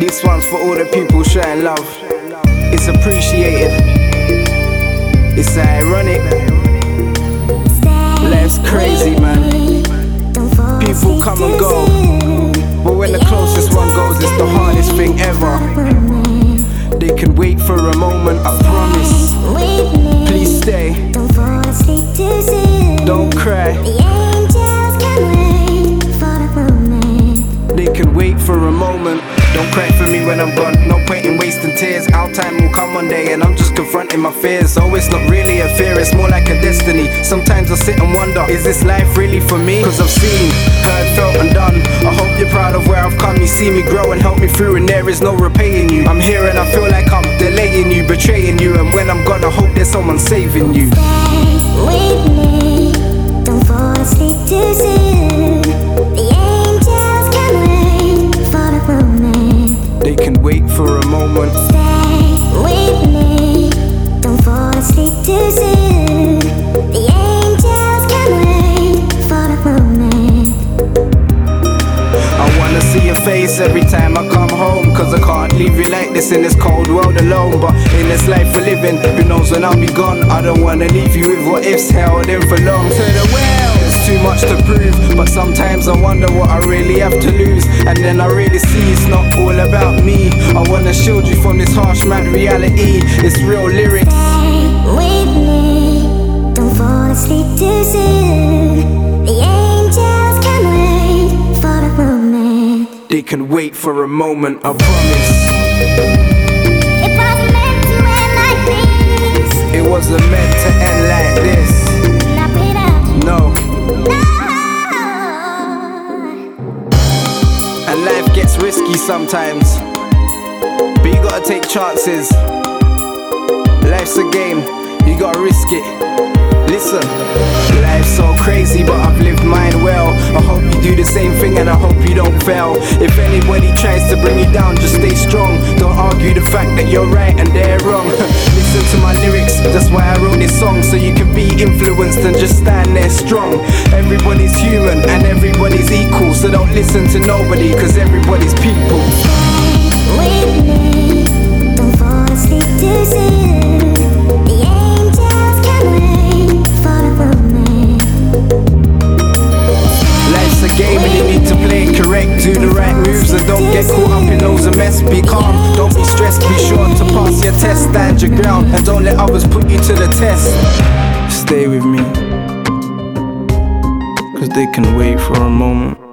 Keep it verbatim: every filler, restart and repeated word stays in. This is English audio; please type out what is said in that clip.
This one's for all the people showing love. It's appreciated. It's ironic. Life's crazy, man. People come and go, but when the closest one goes, it's the hardest thing ever. They can wait for a moment, I promise. Please stay. Don't cry. They can wait for a moment. Don't cry for me when I'm gone. No point in wasting tears. Our time will come one day and I'm just confronting my fears. Oh, it's not really a fear, it's more like a destiny. Sometimes I sit and wonder, is this life really for me? Cause I've seen, heard, felt and done. I hope you're proud of where I've come. You see me grow and help me through, and there is no repaying you. I'm here and I feel like I'm delaying you, betraying you. And when I'm gone, I hope there's someone saving you. Stay with me, don't fall asleep too soon. The angels can wait for the moment. They can wait for a moment. Stay with me, don't fall asleep too soon. The angels can wait for the moment. I wanna see your face every time I come home, cause I can't leave you like this in this cold world alone. But in this life we're living, who knows when I'll be gone. I don't wanna leave you with what ifs held in for long. To the well, there's too much to prove, but sometimes I wonder what I really have to lose. And then I really see it's not all about me. I wanna shield you from this harsh mad reality. It's real lyrics. Stay with me, don't fall asleep too soon. The angels can wait for the moment. They can wait for a moment, I promise. It wasn't meant to end like this. It wasn't meant to end like this. Not without you. No. No. And life gets risky sometimes, but you gotta take chances. Life's a game, you gotta risk it. Listen, life's so crazy, but I've lived mine well. I hope you do the same thing and I hope you don't fail. If anybody tries to bring you down, just stay strong. Don't argue the fact that you're right and they're wrong. Listen to my lyrics, that's why I wrote this song. So you can be influenced and just stand there strong. Everybody's human and everybody's equal, so don't listen to nobody, cause everybody's people. Stay with me, don't fall asleep too soon. The angels can wait for the moment. Life's a game and you need to play it correct. Do the right moves and don't get caught up in loads of mess. Be calm, don't be stressed, be sure to pass your test. Stand your ground and don't let others put you to the test. Stay with me, cause they can wait for a moment.